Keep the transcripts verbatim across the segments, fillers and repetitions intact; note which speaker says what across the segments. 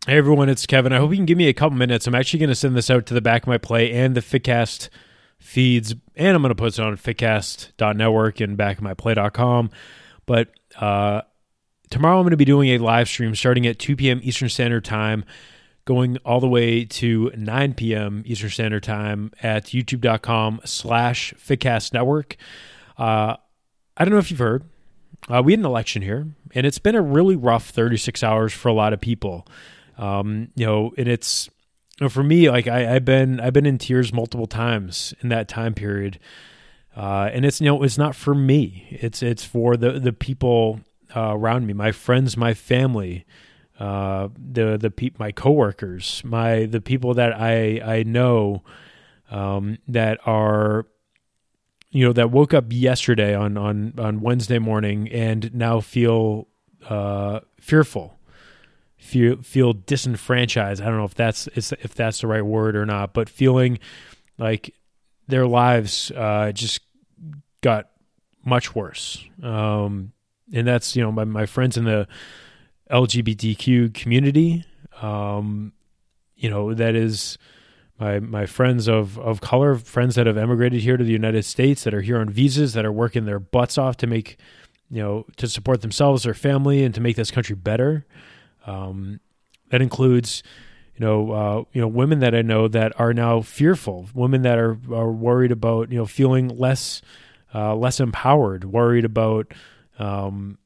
Speaker 1: Hey everyone, it's Kevin. I hope you can give me a couple minutes. I'm actually going to send this out to the Back of My Play and the Fitcast feeds, and I'm going to post it on fitcast dot network and back of my play dot com. But uh, tomorrow I'm going to be doing a live stream starting at two p.m. Eastern Standard Time, going all the way to nine p.m. Eastern Standard Time at youtube.com slash Fitcast Network. Uh, I don't know if you've heard. Uh, we had an election here, and it's been a really rough thirty-six hours for a lot of people. Um, you know, and it's, you know, for me, like I, I've been, I've been in tears multiple times in that time period. Uh, and it's, you know, it's not for me. It's, it's for the, the people uh, around me, my friends, my family, uh, the, the pe- my coworkers, my, the people that I, I know, um, that are, you know, that woke up yesterday on, on, on Wednesday morning and now feel, uh, fearful. Feel feel disenfranchised. I don't know if that's if that's the right word or not, but feeling like their lives uh, just got much worse. Um, and that's, you know, my, my friends in the L G B T Q community. Um, you know, that is my my friends of of color, friends that have emigrated here to the United States, that are here on visas, that are working their butts off to make, you know, to support themselves, their family, and to make this country better. Um, that includes, you know, uh, you know, women that I know that are now fearful, women that are, are worried about, you know, feeling less, uh, less empowered, worried about, um,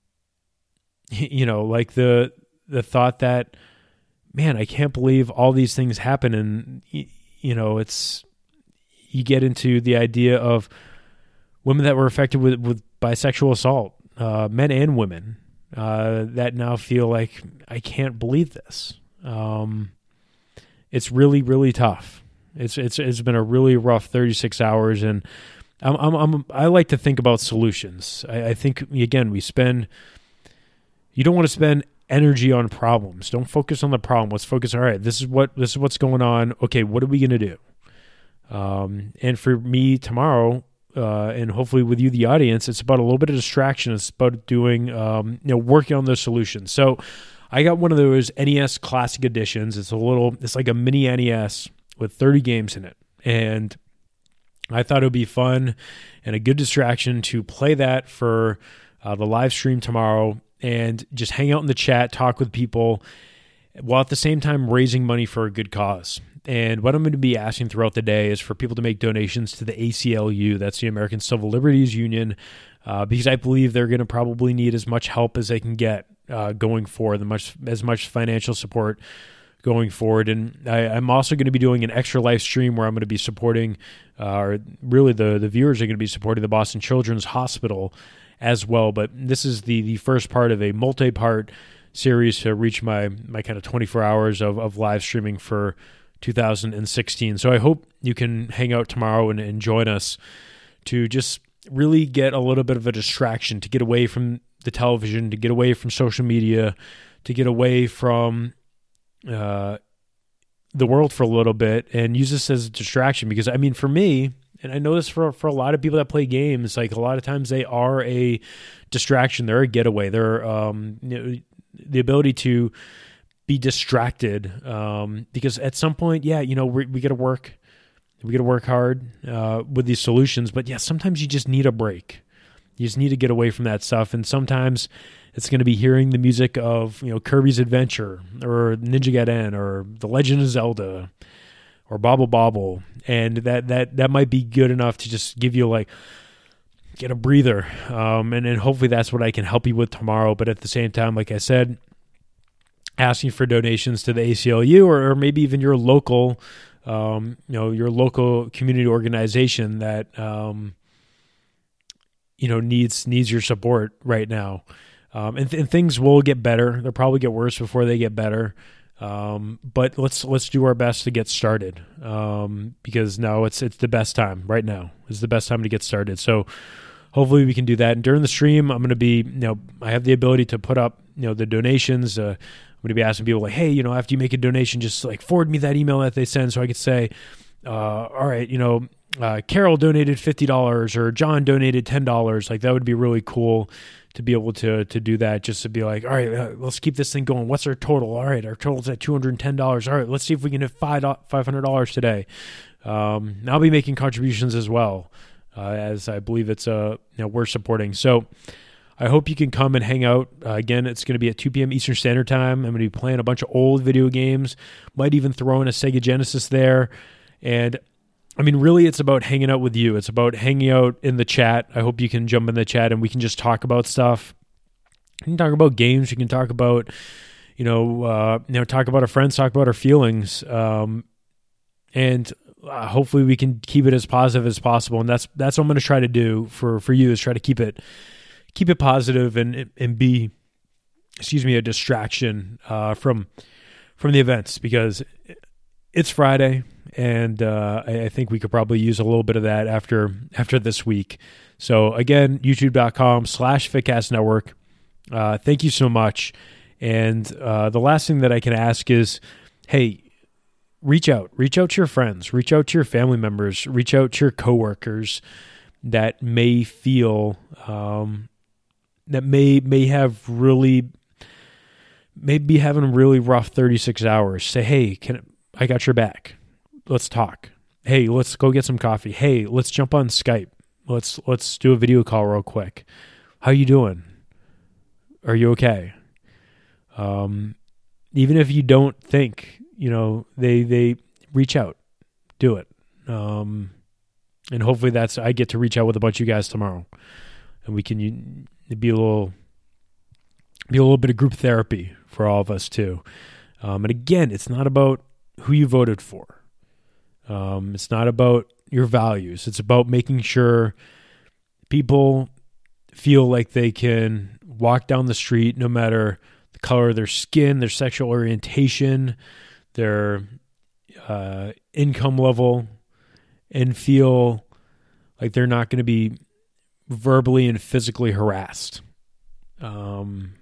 Speaker 1: you know, like the, the thought that, man, I can't believe all these things happen. And, you know, it's, you get into the idea of women that were affected with, with bisexual assault, uh, men and women. Uh, that now feel like I can't believe this. Um, it's really, really tough. It's it's it's been a really rough thirty-six hours, and I'm I'm, I'm I like to think about solutions. I, I think again we spend. You don't want to spend energy on problems. Don't focus on the problem. Let's focus. All right, this is what this is what's going on. Okay, what are we gonna do? Um, and for me tomorrow. Uh, and hopefully with you, the audience, it's about a little bit of distraction. It's about doing, um, you know, working on those solutions. So I got one of those N E S Classic Editions. It's a little, it's like a mini N E S with thirty games in it. And I thought it would be fun and a good distraction to play that for uh, the live stream tomorrow and just hang out in the chat, talk with people, while at the same time raising money for a good cause. And what I'm going to be asking throughout the day is for people to make donations to the A C L U, that's the American Civil Liberties Union, uh, because I believe they're going to probably need as much help as they can get uh, going forward, the much as much financial support going forward. And I, I'm also going to be doing an extra live stream where I'm going to be supporting, uh, or really the, the viewers are going to be supporting the Boston Children's Hospital as well. But this is the the first part of a multi-part series to reach my my kind of twenty-four hours of, of live streaming for two thousand sixteen. So I hope you can hang out tomorrow and, and join us to just really get a little bit of a distraction, to get away from the television, to get away from social media, to get away from uh, the world for a little bit and use this as a distraction. Because, I mean, for me, and I know this for, for a lot of people that play games, like a lot of times they are a distraction. They're a getaway. They're um, you know, the ability to be distracted, um, because at some point, yeah, you know, we, we got to work, we got to work hard uh, with these solutions. But yeah, sometimes you just need a break. You just need to get away from that stuff. And sometimes it's going to be hearing the music of, you know, Kirby's Adventure or Ninja Gaiden or The Legend of Zelda or Bobble Bobble, and that that that might be good enough to just give you like get a breather. Um, and and hopefully that's what I can help you with tomorrow. But at the same time, like I said, asking for donations to the A C L U or, or maybe even your local, um, you know, your local community organization that, um, you know, needs, needs your support right now. Um, and, th- and things will get better. They'll probably get worse before they get better. Um, but let's, let's do our best to get started. Um, because now it's, it's the best time right now. It's the best time to get started. So hopefully we can do that. And during the stream, I'm going to be, you know, I have the ability to put up, you know, the donations, uh, I'm going to be asking people like, hey, you know, after you make a donation, just like forward me that email that they send so I could say, uh, all right, you know, uh, Carol donated fifty dollars or John donated ten dollars. Like that would be really cool to be able to to do that, just to be like, all right, uh, let's keep this thing going. What's our total? All right, our total's at two hundred ten dollars. All right, let's see if we can hit five hundred dollars today. Um, I'll be making contributions as well, uh, as I believe it's uh, you know, worth supporting. So I hope you can come and hang out. Uh, again, it's going to be at two p.m. Eastern Standard Time. I'm going to be playing a bunch of old video games. Might even throw in a Sega Genesis there. And I mean, really, it's about hanging out with you. It's about hanging out in the chat. I hope you can jump in the chat and we can just talk about stuff. We can talk about games. We can talk about, you know, uh, you know, talk about our friends, talk about our feelings, um, and uh, hopefully we can keep it as positive as possible. And that's that's what I'm going to try to do for for you, is try to keep it keep it positive and and be, excuse me, a distraction uh, from from the events, because it's Friday. And uh, I, I think we could probably use a little bit of that after after this week. So again, youtube.com slash Fitcast Network. Uh, thank you so much. And uh, the last thing that I can ask is, hey, reach out. Reach out to your friends. Reach out to your family members. Reach out to your coworkers that may feel, um, that may may have really, may be having a really rough thirty-six hours. Say, hey, can I got your back. Let's talk. Hey, let's go get some coffee. Hey, let's jump on Skype. Let's let's do a video call real quick. How you doing? Are you okay? Um, even if you don't think, you know, they they reach out, do it. Um, and hopefully that's I get to reach out with a bunch of you guys tomorrow, and we can you, be a little be a little bit of group therapy for all of us too. Um, and again, it's not about who you voted for. Um, it's not about your values. It's about making sure people feel like they can walk down the street no matter the color of their skin, their sexual orientation, their uh, income level, and feel like they're not going to be verbally and physically harassed. Um,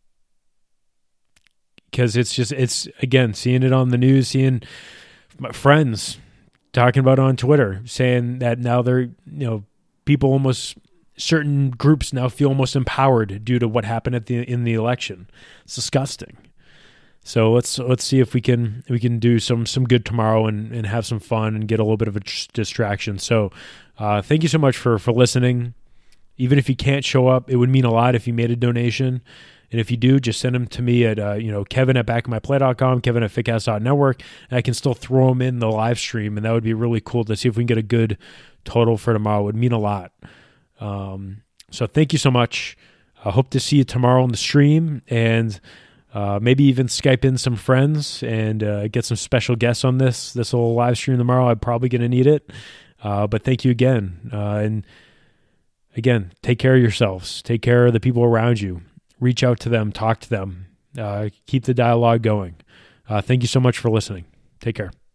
Speaker 1: because it's just, it's, again, seeing it on the news, seeing my friends talking about it on Twitter, saying that now they're, you know, people almost, certain groups now feel almost empowered due to what happened at the in the election. It's disgusting. So let's let's see if we can we can do some some good tomorrow and, and have some fun and get a little bit of a distraction. So uh, thank you so much for for listening. Even if you can't show up, it would mean a lot if you made a donation. And if you do, just send them to me at, uh, you know, Kevin at back of my play dot com, Kevin at fitcast dot network, and I can still throw them in the live stream, and that would be really cool to see if we can get a good total for tomorrow. It would mean a lot. Um, so thank you so much. I hope to see you tomorrow on the stream, and uh, maybe even Skype in some friends and uh, get some special guests on this, this little live stream tomorrow. I'm probably going to need it. Uh, but thank you again. Uh, and again, take care of yourselves. Take care of the people around you. Reach out to them, talk to them, uh, keep the dialogue going. Uh, thank you so much for listening. Take care.